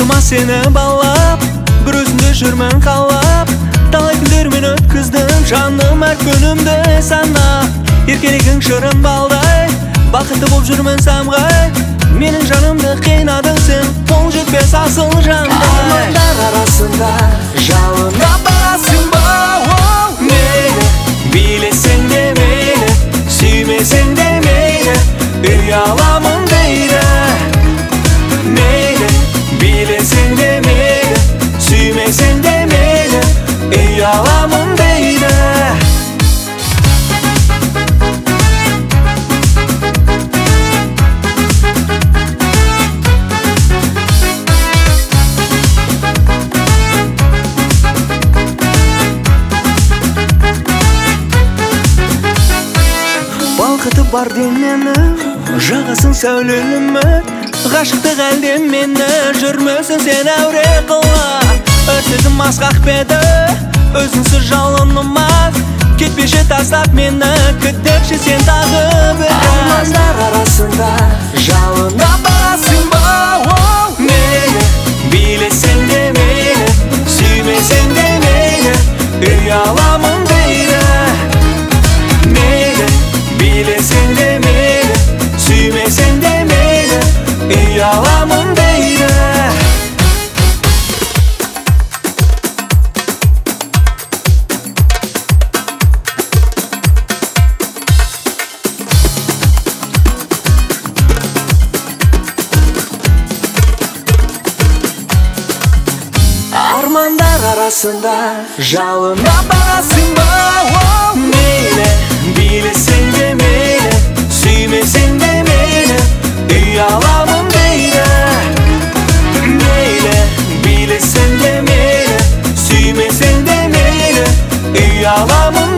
Baqtırma seni ballab, bir özünde жүрмін қалап. Талай күндер мен өткіздім, жаным әр күнімді сана. Еркелігің шырын балдай, бақытты болып жүрмін самғай. Менің жанымды қинадың сен, қол жетпес асыл жандай. Армандар арасында жалына барасың ба? Мейлі, билесең де мейлі, сүймесең де мейлі, ұяламын дейді. Мейлі, билесең де мейлі, сүймесең де мейлі, ұяламын дейді. Балқыты бар денені, жағасың сәулелі үміт. Ғашықтық әлде мені, жүрмесін сен әуре қыла. Өтсізім асқақ беді, өзіңсіз жалынымаз. Кетпеші тастап мені, күтеші сен тағы бір. Армандар арасында жалына барасың ба? Мейлі, билесең де мейлі, сүймесең де мейлі, ұяламын дейді. Мейлі, билесең де мейлі, сүймесең де мейлі, ұяламын дейді. Армандар арасында жалына барасың ба? Мейлі, билесең де мейлі, сүймесең де мейлі, ұяламын дейді. Мейлі, билесең де мейлі, сүймесең де мейлі, ұяламын